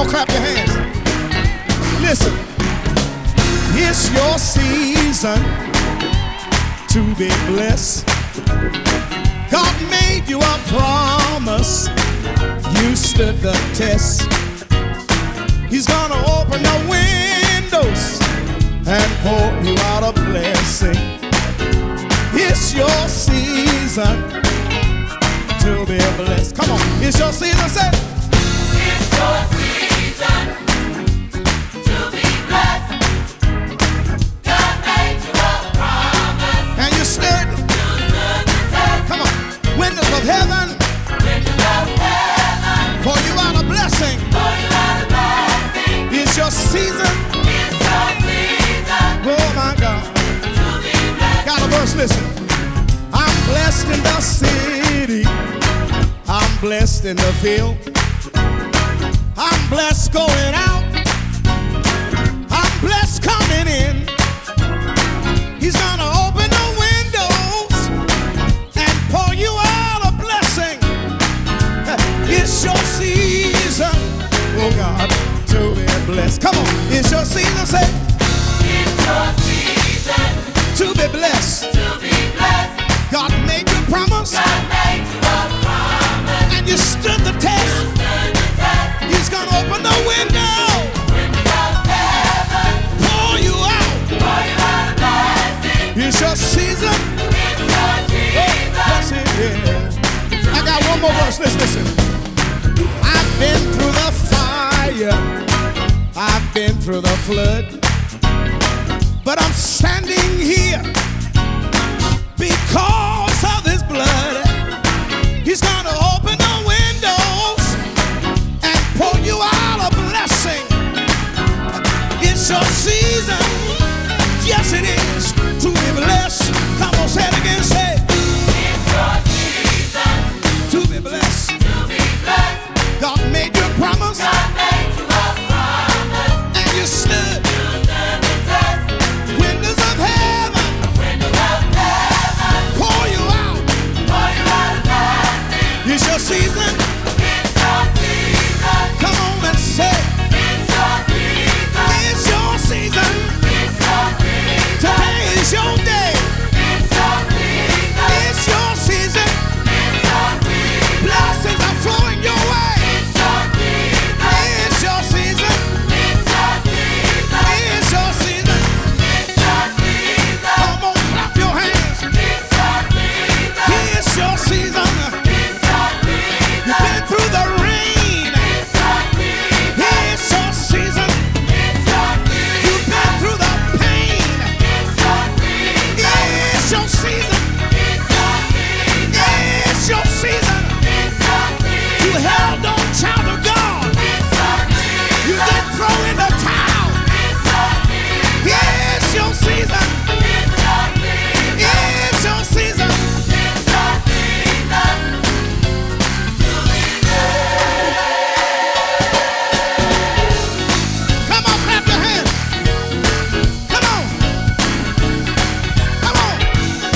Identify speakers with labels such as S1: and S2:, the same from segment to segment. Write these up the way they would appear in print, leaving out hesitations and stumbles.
S1: on, clap your hands. Listen, it's your season to be blessed. God made you a promise. You stood the test. He's gonna open the windows and pour you out a blessing. It's your season to be blessed. Come on, it's your season, say.
S2: It's your season to be blessed. God made you a promise.
S1: And you stood.
S2: You stood the test.
S1: Come on, windows of heaven.
S2: Windows of heaven.
S1: Pour you out a blessing.
S2: Pour you out a blessing.
S1: It's your season.
S2: It's your season
S1: Oh my God.
S2: to be blessed.
S1: Got a verse, listen. I'm blessed in the city. I'm blessed in the field. I'm blessed going out. I'm blessed coming in. He's gonna open the windows and pour you out a blessing. It's your season, oh God, to be blessed. Come on, it's your season, say.
S2: It's your season
S1: To be blessed.
S2: to be blessed.
S1: God made you a promise,
S2: God made you a promise.
S1: and you stood the test.
S2: Stood the test.
S1: He's gonna open the window,
S2: Windows of heaven.
S1: pour you out.
S2: Pour you out a blessing.
S1: It's your season.
S2: It's your season.
S1: Yes, it is. I got one more verse. Listen. I've been through the fire. I've been through the flood. But I'm standing here because of His blood. He's gonna open the windows and pour you out a blessing. It's your season, yes it is, to be blessed. Come on, say it again, say,
S2: It's your season
S1: to be blessed.
S2: to be blessed.
S1: God made you a promise,
S2: God made you a promise.
S1: and you stood.
S2: You stood the test.
S1: Windows of heaven,
S2: Windows of heaven.
S1: pour you out.
S2: Pour you out a blessing.
S1: It's your season.
S2: It's your season.
S1: Come on and say,
S2: It's your season.
S1: it's your season.
S2: It's your season.
S1: Today is your day.
S2: It's your season.
S1: It's your season.
S2: It's your season.
S1: Blessings are flowing your way.
S2: It's your season.
S1: It's your season.
S2: It's your season.
S1: It's your season.
S2: It's your season.
S1: Come on, clap your hands.
S2: It's your season.
S1: It's your season.
S2: It's your season.
S1: You've been through the rain.
S2: It's your season.
S1: It's your season.
S2: It's your season.
S1: You've been through the pain.
S2: It's your season.
S1: It's your season.
S2: It's
S1: It's
S2: your season.
S1: your season.
S2: It's your season.
S1: You held on, child of God.
S2: It's your season.
S1: You didn't throw in the towel.
S2: It's your season.
S1: It's your season.
S2: It's your season.
S1: It's your season.
S2: It's your season.
S1: Come on, clap your hands. Come on. Come on.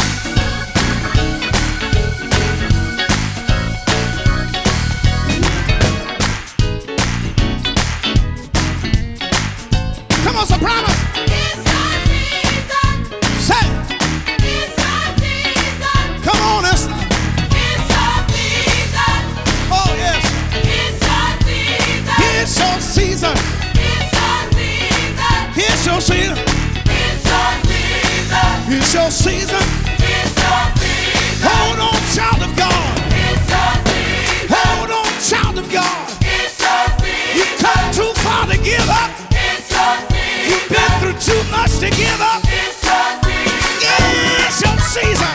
S1: Come on, sopranos.
S2: It's your season.
S1: Say,
S2: It's your season.
S1: come on, Esther.
S2: It's your season.
S1: Oh, yes.
S2: It's your season.
S1: It's your season.
S2: It's your season.
S1: It's your season.
S2: It's your season.
S1: It's your season.
S2: It's your season.
S1: Hold on, child of God.
S2: It's your season.
S1: Hold on, child of God.
S2: It's your
S1: You
S2: season.
S1: come too far to give up.
S2: It's your season.
S1: You've been through too much to give up.
S2: It's your season.
S1: It's your season.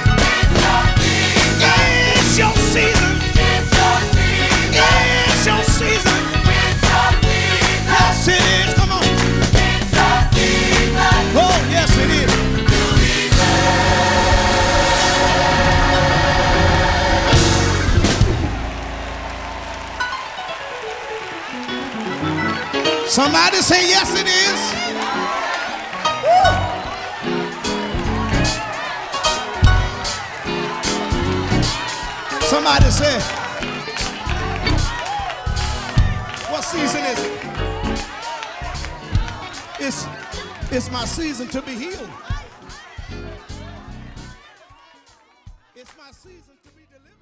S2: It's your season.
S1: It's your season.
S2: It's your season.
S1: It's your season.
S2: It's your season.
S1: Yes, it is. Come on.
S2: It's your season.
S1: Oh, yes, it is. Somebody say, yes, it is. Woo. Somebody say, what season is it? It's my season to be healed. It's my season to be delivered.